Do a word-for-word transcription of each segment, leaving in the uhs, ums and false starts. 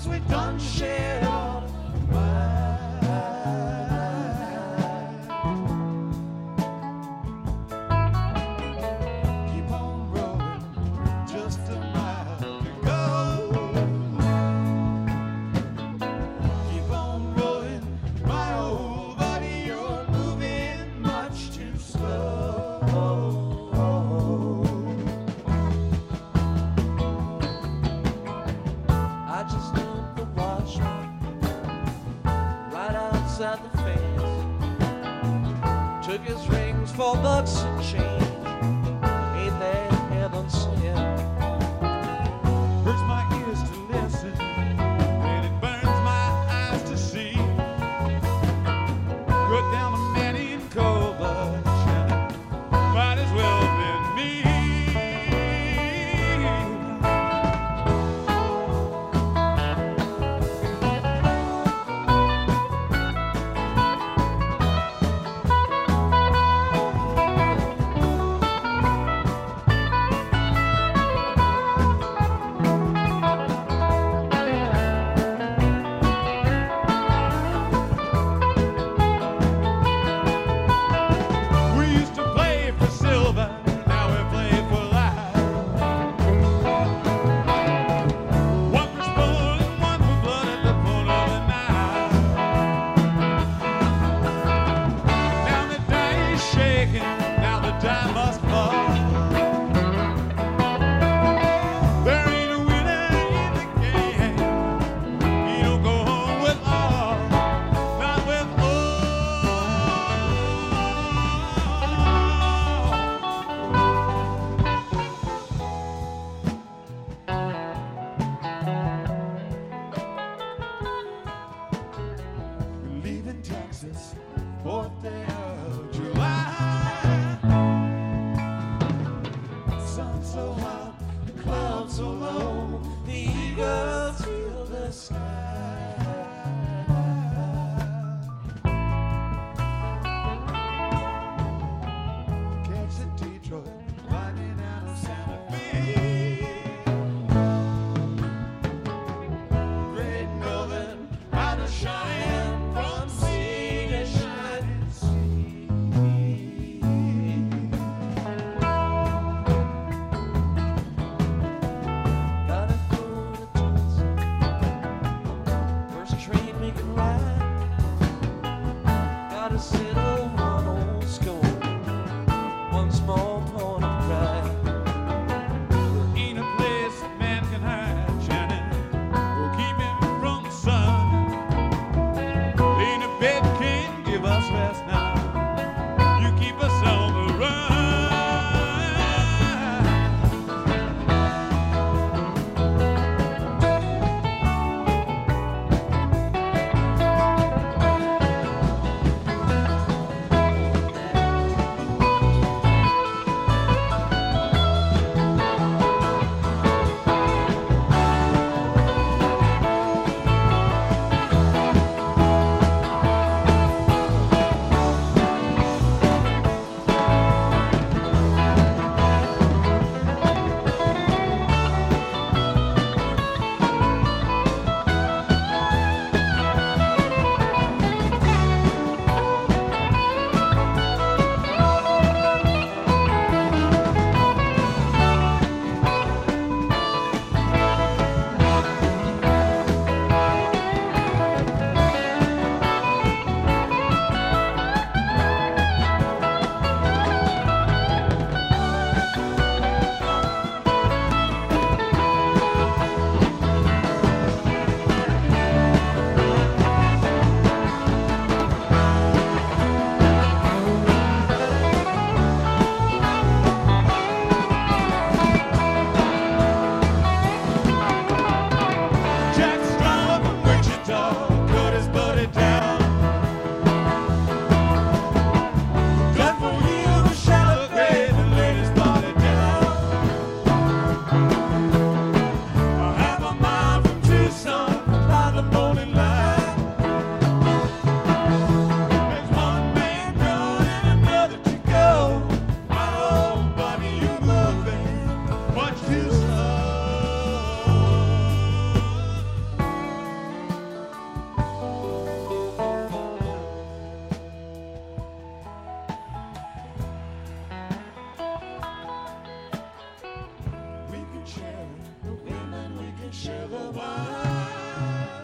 we done shared all of mine. Keep on rolling, just a mile to go. Keep on rolling, my old buddy, you're moving much too slow. I just dumped the washer right outside the fence. Took his rings for bucks and change. Ain't that heaven sent? Hurts my ears to listen, and it burns my eyes to see. Good down a man in cold blood, might as well have been me. We used to play for silver, now we play for life. One for spoon and one for blood at the point of the knife. Now the die is shaking, now the die must fall. There ain't a winner in the game. You don't go home with all, not with all. We're leaving Texas, fourth day of July. Sun so hot, the clouds so low, the eagles fill the sky. Catch the Detroit, riding out of Santa Fe. Great Northern, out of Cheyenne, from sea to shining sea. Gotta go to Tulsa, and sugar wine.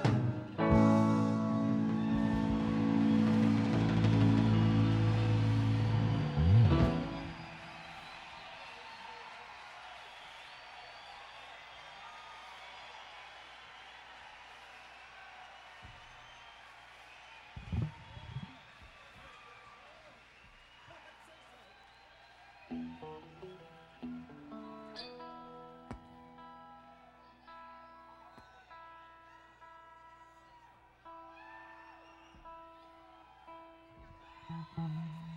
Mm-hmm.